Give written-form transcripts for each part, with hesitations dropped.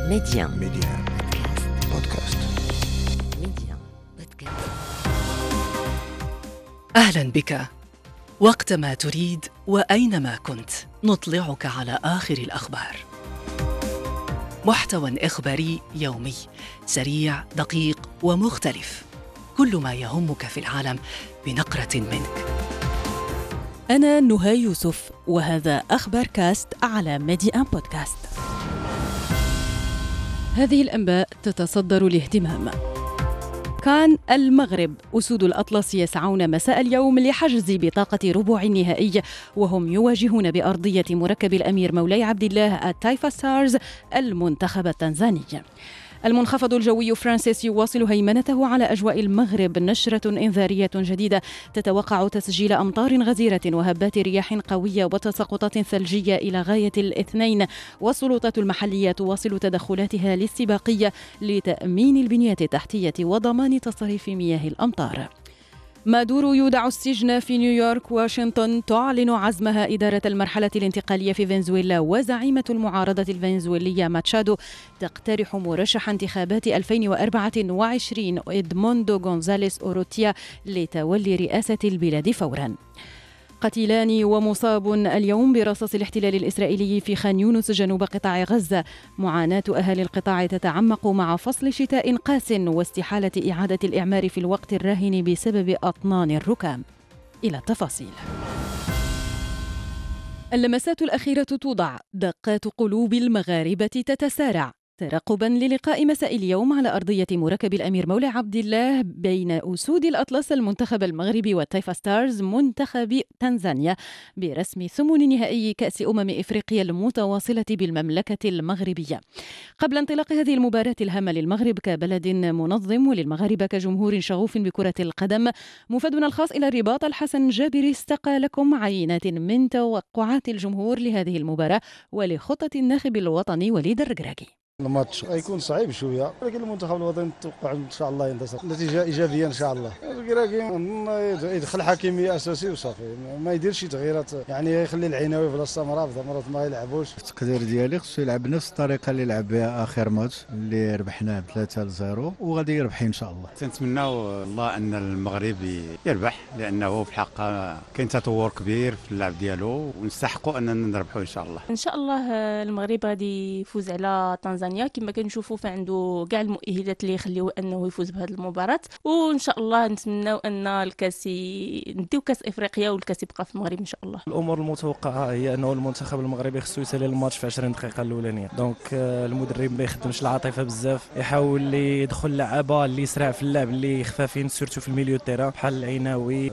ميديان بودكاست. أهلا بك. وقتما تريد وأينما كنت نطلعك على آخر الأخبار. محتوى إخباري يومي سريع دقيق ومختلف، كل ما يهمك في العالم بنقرة منك. أنا نهى يوسف وهذا أخبار كاست على ميديان بودكاست. هذه الأنباء تتصدر الاهتمام. كان المغرب أسود الأطلس يسعون مساء اليوم لحجز بطاقة ربع النهائي، وهم يواجهون بأرضية مركب الأمير مولاي عبد الله التايفا ستارز المنتخب التنزاني. المنخفض الجوي فرانسيس يواصل هيمنته على أجواء المغرب. نشرة إنذارية جديدة تتوقع تسجيل أمطار غزيرة وهبات رياح قوية وتساقطات ثلجية إلى غاية الاثنين، والسلطات المحلية تواصل تدخلاتها الاستباقية لتأمين البنية التحتية وضمان تصريف مياه الأمطار. مادورو يودع السجن في نيويورك. واشنطن تعلن عزمها إدارة المرحلة الانتقالية في فنزويلا، وزعيمة المعارضة الفنزويلية ماتشادو تقترح مرشح انتخابات 2024 إدموندو غونزاليس أوروتيا لتولي رئاسة البلاد فوراً. قتيلان ومصاب اليوم برصاص الاحتلال الإسرائيلي في خان يونس جنوب قطاع غزة. معاناة أهالي القطاع تتعمق مع فصل شتاء قاس واستحالة إعادة الإعمار في الوقت الراهن بسبب أطنان الركام. إلى التفاصيل. اللمسات الأخيرة توضع. دقات قلوب المغاربة تتسارع ترقباً للقاء مساء اليوم على أرضية مركب الأمير مولاي عبد الله بين أسود الأطلس المنتخب المغربي والتايفا ستارز منتخب تنزانيا برسم ثمن نهائي كأس إفريقيا المتواصلة بالمملكة المغربية. قبل انطلاق هذه المباراة الهامة للمغرب كبلد منظم وللمغاربة كجمهور شغوف بكرة القدم، مفادنا الخاص إلى الرباط الحسن جابري استقى لكم عينات من توقعات الجمهور لهذه المباراة ولخطة الناخب الوطني وليد الركراكي. الماتش غيكون صعيب شويه، ولكن المنتخب الوطني نتوقع ان شاء الله ينتصر نتيجه ايجابيه ان شاء الله. الكراكي يدخل حكيمي اساسي وصافي، ما يديرش تغييرات، يعني يخلي العناوي في السمراء في مرات ما يلعبوش. التقدير ديالي خصو يلعب بنفس الطريقه اللي لعب بها اخر ماتش اللي ربحناه ب3-0 وغادي يربح ان شاء الله. تنتمناو الله ان المغرب يربح، لانه في الحق كاين تطور كبير في اللعب ديالو ونستحقوا اننا نربحوا ان شاء الله. ان شاء الله المغرب غادي يفوز على تنزانيا كما كنشوفوا، فعنده كاع المؤهلات اللي يخليوه انه يفوز بهذه المباراه، وان شاء الله نتمناو ان الكاس نديو كاس افريقيا والكاس يبقى في المغرب ان شاء الله. الامور المتوقعه هي انه المنتخب المغربي خصو يسالي الماتش في 20 دقيقه الاولانيه، دونك المدرب ما يخدمش العاطفه بزاف، يحاول يدخل لعابه اللي يسرع في اللعب اللي خفافين سورتو في الميليو تيران بحال العيناوي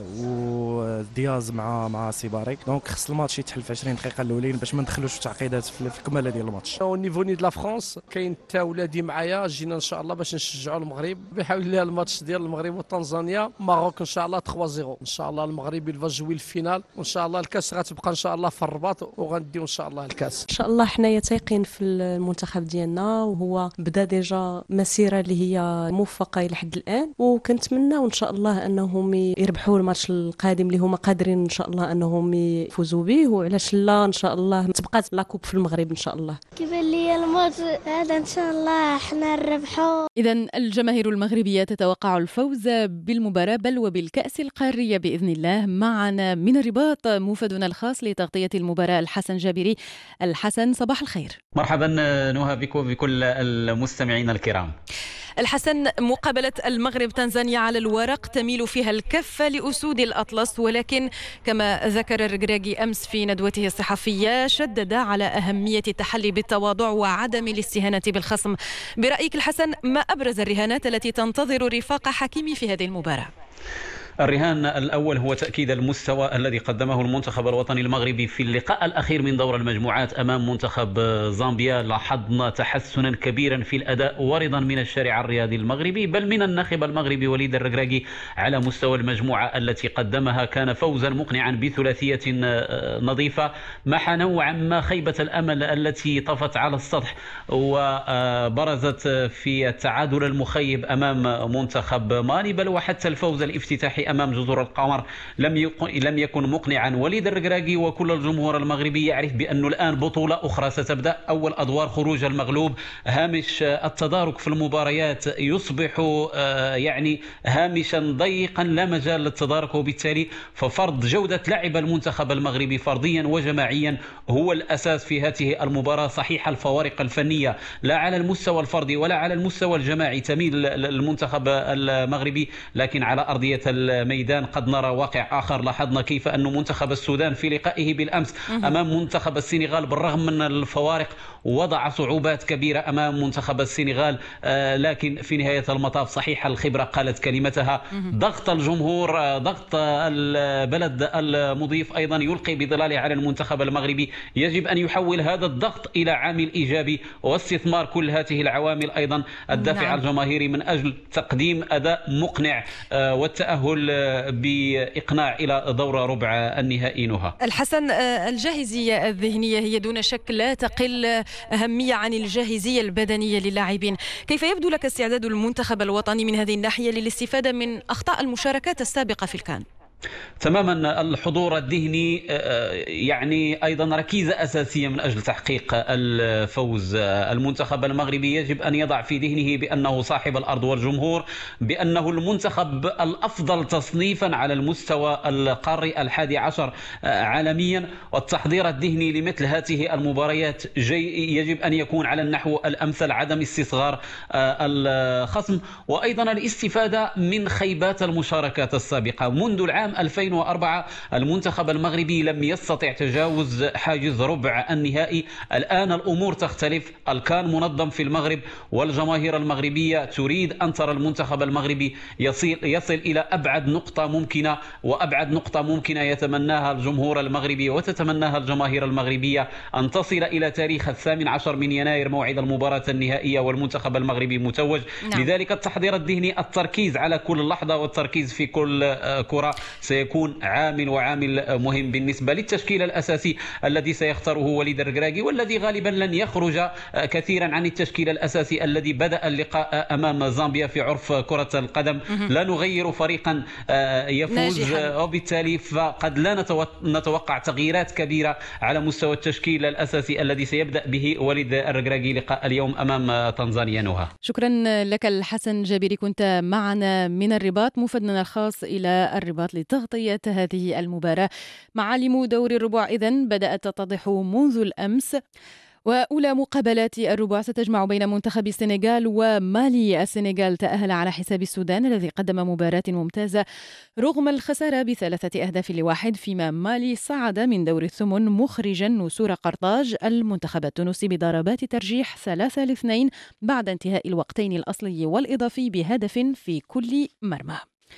ودياز مع سيباري، دونك خص الماتش يتحل في 20 دقيقه الاولين باش ما ندخلوش في تعقيدات في الكماله ديال الماتش. او نيفو ني دو لا فرانس كاين تا ولادي معايا، جينا ان شاء الله باش نشجعوا المغرب بحول الله. الماتش ديال المغرب وتنزانيا ماروك ان شاء الله 3-0 ان شاء الله. المغرب يلفا جوي الفينال وان شاء الله الكاس غتبقى ان شاء الله في الرباط وغنديو ان شاء الله الكاس ان شاء الله. حنايا تايقين في المنتخب ديالنا وهو بدا ديجا مسيره اللي هي موفقه الى حد الان، وكنتمناو ان شاء الله انهم يربحوا الماتش القادم اللي هما قادرين ان شاء الله انهم يفوزوا به، وعلاش لا ان شاء الله تبقى لاكوب في المغرب ان شاء الله. كيبان لي الماتش هذا ان شاء الله حنا نربحوا. إذن الجماهير المغربية تتوقع الفوز بالمباراة بل وبالكأس القارية بإذن الله. معنا من الرباط موفدنا الخاص لتغطية المباراة الحسن جابري. الحسن صباح الخير. مرحبا نهى بك وبكل المستمعين الكرام. الحسن، مقابلة المغرب تنزانيا على الورق تميل فيها الكفة لأسود الأطلس، ولكن كما ذكر الركراكي أمس في ندوته الصحفية شدد على أهمية التحلي بالتواضع وعدم الاستهانة بالخصم. برأيك الحسن، ما أبرز الرهانات التي تنتظر رفاق حكيمي في هذه المباراة؟ الرهان الأول هو تأكيد المستوى الذي قدمه المنتخب الوطني المغربي في اللقاء الأخير من دور المجموعات أمام منتخب زامبيا. لاحظنا تحسنا كبيرا في الأداء ورضا من الشارع الرياضي المغربي بل من الناخب المغربي وليد الركراكي على مستوى المجموعة التي قدمها. كان فوزا مقنعا بثلاثية نظيفة محى نوعا ما خيبة الأمل التي طفت على السطح وبرزت في التعادل المخيب أمام منتخب مالي، بل وحتى الفوز الافتتاحي أمام جزر القمر لم يكن مقنعا. وليد الركراكي وكل الجمهور المغربي يعرف بأنه الآن بطولة أخرى ستبدأ، أول أدوار خروج المغلوب، هامش التدارك في المباريات يصبح يعني هامشا ضيقا لا مجال للتدارك، وبالتالي ففرض جودة لعب المنتخب المغربي فرديا وجماعيا هو الأساس في هذه المباراة. صحيح الفوارق الفنية لا على المستوى الفردي ولا على المستوى الجماعي تميل المنتخب المغربي، لكن على أرضية الميدان قد نرى واقع آخر. لاحظنا كيف أن منتخب السودان في لقائه بالأمس أمام منتخب السنغال بالرغم من الفوارق وضع صعوبات كبيرة أمام منتخب السنغال، لكن في نهاية المطاف صحيح الخبرة قالت كلمتها. ضغط الجمهور، ضغط البلد المضيف أيضا يلقي بظلاله على المنتخب المغربي. يجب أن يحول هذا الضغط إلى عامل إيجابي واستثمار كل هذه العوامل، أيضا الدافع الجماهيري من أجل تقديم أداء مقنع والتأهل بإقناع إلى دور ربع النهائي. نهى الحسن، الجاهزية الذهنية هي دون شك لا تقل أهمية عن الجاهزية البدنية للاعبين. كيف يبدو لك استعداد المنتخب الوطني من هذه الناحية للاستفادة من أخطاء المشاركات السابقة في الكان؟ تماما، الحضور الذهني يعني أيضا ركيزة أساسية من أجل تحقيق الفوز. المنتخب المغربي يجب أن يضع في ذهنه بأنه صاحب الأرض والجمهور، بأنه المنتخب الأفضل تصنيفا على المستوى القاري 11 عالميا، والتحضير الذهني لمثل هذه المباريات يجب أن يكون على النحو الأمثل، عدم استصغار الخصم، وأيضا الاستفادة من خيبات المشاركات السابقة. منذ العام 2004 المنتخب المغربي لم يستطع تجاوز حاجز ربع النهائي. الآن الأمور تختلف، الكان منظم في المغرب والجماهير المغربية تريد أن ترى المنتخب المغربي يصل إلى أبعد نقطة ممكنة، وأبعد نقطة ممكنة يتمناها الجمهور المغربي وتتمناها الجماهير المغربية أن تصل إلى تاريخ 18 من يناير موعد المباراة النهائية والمنتخب المغربي متوج. لذلك التحضير الذهني، التركيز على كل لحظة والتركيز في كل كرة سيكون وعامل مهم بالنسبة للتشكيل الأساسي الذي سيختاره وليد الركراكي، والذي غالبا لن يخرج كثيرا عن التشكيل الأساسي الذي بدأ اللقاء أمام زامبيا في عرف كرة القدم. لا نغير فريقا يفوز، وبالتالي فقد لا نتوقع تغييرات كبيرة على مستوى التشكيل الأساسي الذي سيبدأ به وليد الركراكي لقاء اليوم أمام تنزانيا. نهى، شكرا لك الحسن جابري، كنت معنا من الرباط، مفدنا الخاص إلى الرباط لتغطية هذه المباراة. معالم دور الربع إذن بدأت تتضح منذ الأمس، وأولى مقابلات الربع ستجمع بين منتخب السنغال ومالي. السنغال تأهل على حساب السودان الذي قدم مباراة ممتازة رغم الخسارة ب3-1، فيما مالي صعد من دور الثمن مخرجا نسور قرطاج المنتخب التونسي بضربات ترجيح 3-2 بعد انتهاء الوقتين الأصلي والإضافي بهدف في كل مرمى.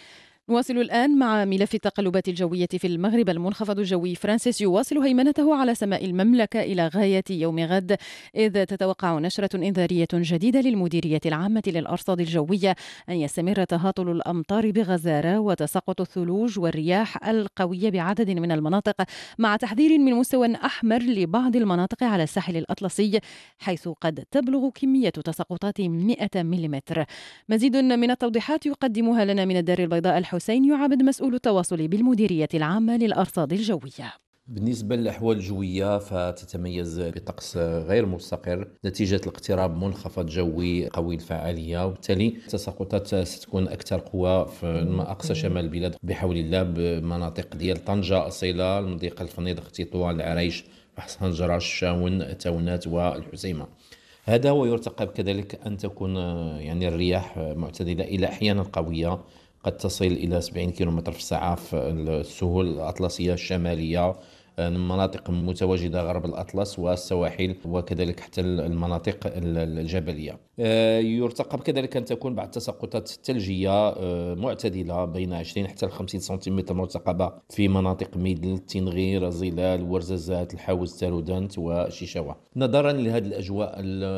نواصل الآن مع ملف التقلبات الجوية في المغرب. المنخفض الجوي فرانسيس يواصل هيمنته على سماء المملكة إلى غاية يوم غد، إذ تتوقع نشرة إنذارية جديدة للمديرية العامة للأرصاد الجوية أن يستمر تهاطل الأمطار بغزارة وتساقط الثلوج والرياح القوية بعدد من المناطق، مع تحذير من مستوى أحمر لبعض المناطق على الساحل الأطلسي، حيث قد تبلغ كمية تساقطات 100 ملم. مزيد من التوضيحات يقدمها لنا من الدار البيضاء حسين يعبد، مسؤول التواصل بالمديرية العامة للأرصاد الجوية. بالنسبة للأحوال الجوية فتتميز بطقس غير مستقر نتيجة الاقتراب منخفض جوي قوي الفعالية، وبالتالي التساقطات ستكون أكثر قوة في أقصى شمال البلاد بحول الله، بمناطق ديال طنجة، أصيلة، المضيق الفنيدق، تطوان، العريش، فحص هنجرة، الشاون، التاونات والحسيمة. هذا ويرتقب كذلك أن تكون يعني الرياح معتدلة إلى أحيانا قوية، قد تصل إلى 70 كم في الساعة في السهول الأطلسية الشمالية، المناطق المتواجدة غرب الأطلس والسواحل، وكذلك حتى المناطق الجبلية. يرتقب كذلك أن تكون بعض التساقطات الثلجية معتدلة بين 20 حتى 50 سنتيمتر مرتقبة في مناطق ميدل، تنغير، زلال، ورزازات، الحوز، تالودانت وشيشاوة. نظرا لهذه الأجواء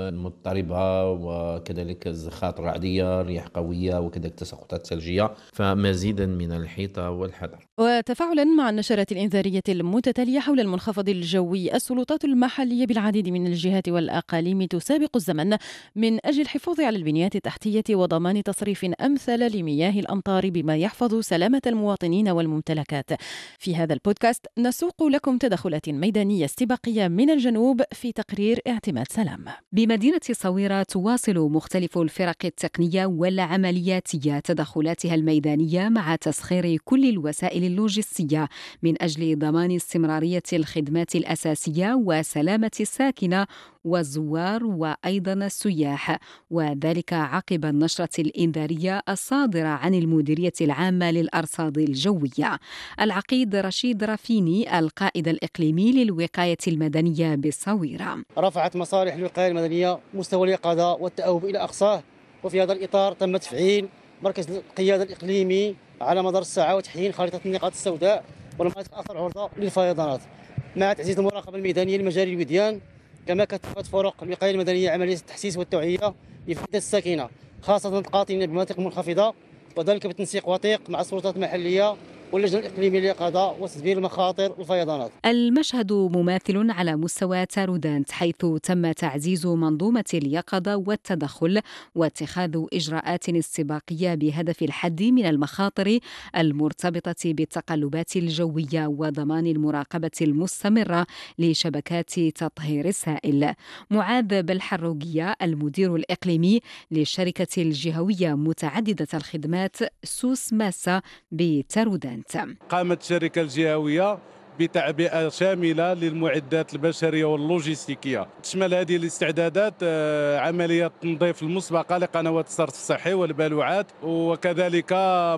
المضطربة وكذلك الزخات الرعدية، رياح قوية، وكذلك تساقطات ثلجية، فمزيدا من الحيطة والحذر. وتفاعلا مع النشرات الإنذارية المتتالية الحالية حول المنخفض الجوي، السلطات المحلية بالعديد من الجهات والأقاليم تسابق الزمن من أجل الحفاظ على البنيات التحتية وضمان تصريف أمثل لمياه الأمطار بما يحفظ سلامة المواطنين والممتلكات. في هذا البودكاست نسوق لكم تدخلات ميدانية استباقية من الجنوب في تقرير اعتماد سلام. بمدينة صويرة تواصل مختلف الفرق التقنية والعملياتية تدخلاتها الميدانية مع تسخير كل الوسائل اللوجستية من أجل ضمان استمرارية الخدمات الأساسية وسلامة الساكنة والزوار وأيضا السياح، وذلك عقب النشرة الإنذارية الصادرة عن المديرية العامة للأرصاد الجوية. العقيد رشيد رافيني القائد الإقليمي للوقاية المدنية بالصويرة: رفعت مصالح الوقاية المدنية مستوى اليقظة والتأهب إلى أقصاه، وفي هذا الإطار تم تفعيل مركز القيادة الإقليمي على مدار الساعة وتحيين خارطة النقاط السوداء والمناطق الأكثر عرضة للفيضانات، مع تعزيز المراقبة الميدانية لمجاري الوديان، كما كثفت فرق الوقاية المدنية عملية التحسيس والتوعية لفائدة الساكنة خاصة القاطنين بمناطق منخفضة، وذلك بالتنسيق وثيق مع السلطات المحلية واللجنة الإقليمية لليقظة وتدبير المخاطر والفيضانات. المشهد مماثل على مستوى تارودانت، حيث تم تعزيز منظومة اليقظة والتدخل واتخاذ إجراءات استباقية بهدف الحد من المخاطر المرتبطة بالتقلبات الجوية وضمان المراقبة المستمرة لشبكات تطهير السائل. معاذ بالحروقية المدير الإقليمي للشركة الجهوية متعددة الخدمات سوس ماسا بتارودانت: قامت الشركة الجهوية بتعبئة شاملة للمعدات البشرية واللوجستيكية، تشمل هذه الاستعدادات عمليات تنظيف المسبقة لقنوات الصرف الصحي والبالوعات وكذلك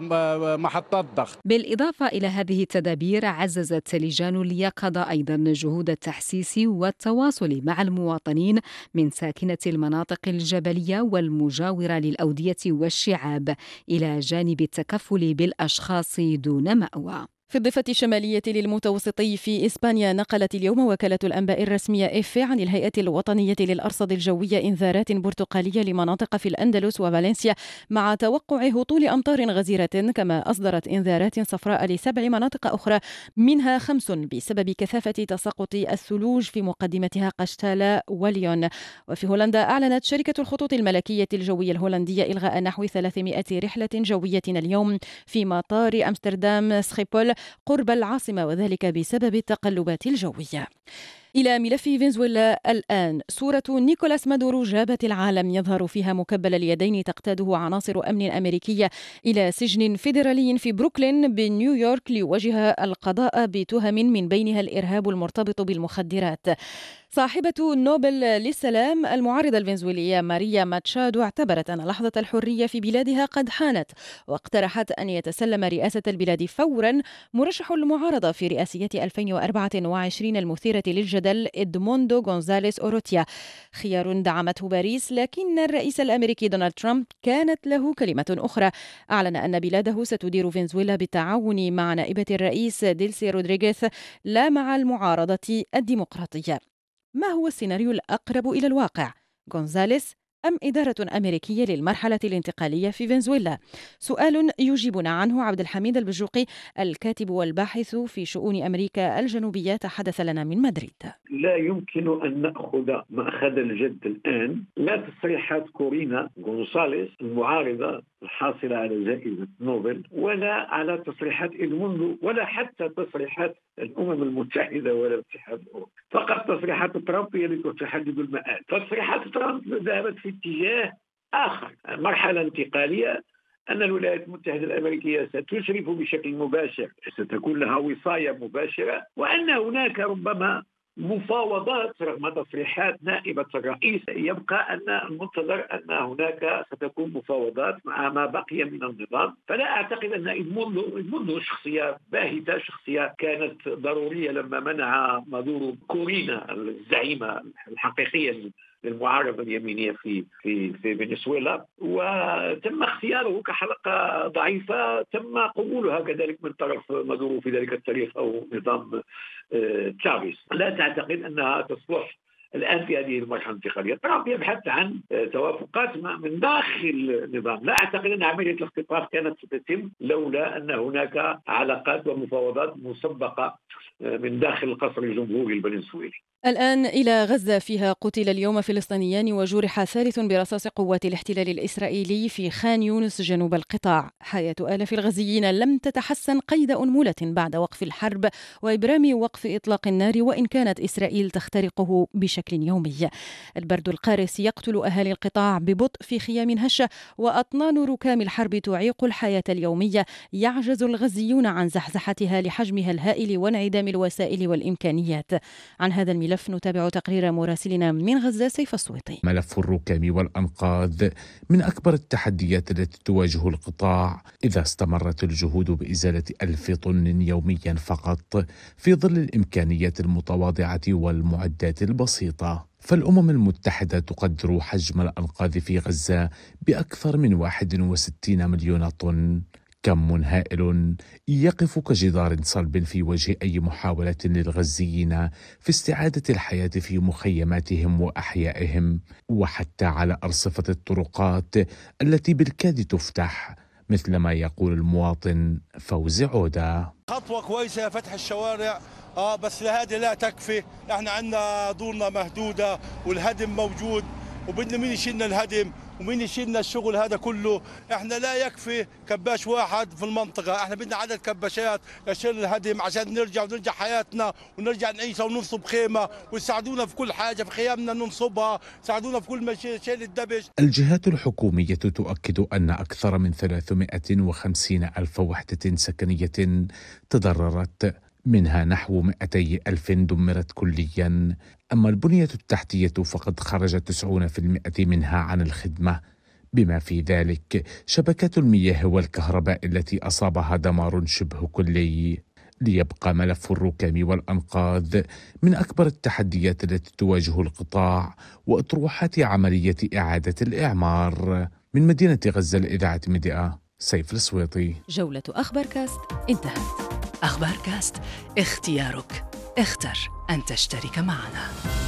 محطات الضغط. بالإضافة إلى هذه التدابير، عززت لجان اليقظة أيضا جهود التحسيس والتواصل مع المواطنين من ساكنة المناطق الجبلية والمجاورة للأودية والشعاب، إلى جانب التكفل بالأشخاص دون مأوى. في الضفة الشمالية للمتوسطي في إسبانيا، نقلت اليوم وكالة الأنباء الرسمية إف عن الهيئة الوطنية للأرصاد الجوية إنذارات برتقالية لمناطق في الأندلس وفالنسيا مع توقع هطول أمطار غزيرة، كما أصدرت إنذارات صفراء ل7 مناطق أخرى منها 5 بسبب كثافة تساقط الثلوج في مقدمتها قشتالة وليون. وفي هولندا، أعلنت شركة الخطوط الملكية الجوية الهولندية إلغاء نحو 300 رحلة جوية اليوم في مطار أمستردام سخيبول قرب العاصمة، وذلك بسبب التقلبات الجوية. إلى ملف فنزويلا الآن، صورة نيكولاس مادورو جابت العالم، يظهر فيها مكبل اليدين تقتاده عناصر أمن أمريكية إلى سجن فيدرالي في بروكلين بنيويورك ليواجه القضاء بتهم من بينها الإرهاب المرتبط بالمخدرات. صاحبة نوبل للسلام المعارضة الفنزويلية ماريا ماتشادو اعتبرت أن لحظة الحرية في بلادها قد حانت، واقترحت أن يتسلم رئاسة البلاد فورا مرشح المعارضة في رئاسية 2024 المثيرة للجدل إدموندو غونزاليس أوروتيا، خيار دعمته باريس. لكن الرئيس الأمريكي دونالد ترامب كانت له كلمة أخرى، أعلن أن بلاده ستدير فنزويلا بالتعاون مع نائبة الرئيس ديلسي رودريغيز لا مع المعارضة الديمقراطية. ما هو السيناريو الأقرب إلى الواقع؟ غونزاليس أم إدارة أمريكية للمرحلة الانتقالية في فنزويلا؟ سؤال يجيبنا عنه عبد الحميد البجوقي، الكاتب والباحث في شؤون أمريكا الجنوبية، تحدث لنا من مدريد. لا يمكن أن نأخذ مأخذ الجد الآن لا تصريحات كورينا غونساليس المعارضة الحاصلة على جائزة نوبل، ولا على تصريحات إدموندو، ولا حتى تصريحات الأمم المتحدة ولا الاتحاد الأوروبي. فقط تصريحات ترامب هي التي تحدد المآل. تصريحات ترامب ذهبت في اتجاه آخر، مرحلة انتقالية، أن الولايات المتحدة الأمريكية ستشرف بشكل مباشر، ستكون لها وصاية مباشرة، وأن هناك ربما مفاوضات رغم تصريحات نائبة الرئيس. يبقى أن المنتظر أن هناك ستكون مفاوضات مع ما بقي من النظام. فلا أعتقد أن إدموندو شخصية باهتة، شخصية كانت ضرورية لما منع مادورو كورينا الزعيمة الحقيقية للمعارضة اليمينية في فنزويلا، وتم اختياره كحلقة ضعيفة، تم قبولها كذلك من طرف مادورو في ذلك التاريخ أو نظام تشافيز. لا تعتقد أنها تصلح الآن في هذه المرحلة الانتقالية. ترامب يبحث عن توافقات من داخل النظام. لا أعتقد أن عملية الاختطاف كانت ستتم لولا أن هناك علاقات ومفاوضات مسبقة من داخل القصر الجمهوري الفنزويلي. الآن إلى غزة، فيها قتل اليوم فلسطينيان وجرح ثالث برصاص قوات الاحتلال الإسرائيلي في خان يونس جنوب القطاع. حياة آلاف الغزيين لم تتحسن قيد أنملة بعد وقف الحرب وإبرام وقف إطلاق النار، وإن كانت إسرائيل تخترقه بشكل يومي. البرد القارس يقتل أهالي القطاع ببطء في خيام هشة، وأطنان ركام الحرب تعيق الحياة اليومية. يعجز الغزيون عن زحزحتها لحجمها الهائل وانعدام الوسائل والإمكانيات. عن هذا الملف نتابع تقرير مراسلنا من غزة سيف السويطي. ملف الركام والأنقاذ من أكبر التحديات التي تواجه القطاع إذا استمرت الجهود بإزالة 1000 طن يوميا فقط في ظل الإمكانيات المتواضعة والمعدات البسيطة. فالأمم المتحدة تقدر حجم الأنقاذ في غزة بأكثر من 61 مليون طن، كم هائل يقف كجدار صلب في وجه أي محاولة للغزيين في استعادة الحياة في مخيماتهم وأحيائهم، وحتى على أرصفة الطرقات التي بالكاد تفتح، مثل ما يقول المواطن فوزي عودة. خطوة كويسة فتح الشوارع، بس لهذه لا تكفي. احنا عندنا دورنا مهدودة والهدم موجود، وبدنا مين يشيلنا الهدم ومين يشيلنا الشغل هذا كله. احنا لا يكفي كباش واحد في المنطقة، احنا بدنا عدد كباشات يشيل الهدم عشان نرجع حياتنا ونرجع نعيش وننصب خيمة، ويساعدونا في كل حاجة في خيامنا ننصبها، يساعدونا في كل شيل الدبش. الجهات الحكومية تؤكد أن أكثر من 350 ألف وحدة سكنية تضررت، منها نحو 200 ألف دمرت كليا. أما البنية التحتية فقد خرج 90% منها عن الخدمة، بما في ذلك شبكات المياه والكهرباء التي أصابها دمار شبه كلي. ليبقى ملف الركام والأنقاذ من أكبر التحديات التي تواجه القطاع وأطروحات عملية إعادة الإعمار. من مدينة غزة الإذاعة ميديا، سيف السويطي. جولة أخبار كاست انتهت. أخبار كاست، اختيارك، اختر أن تشترك معنا.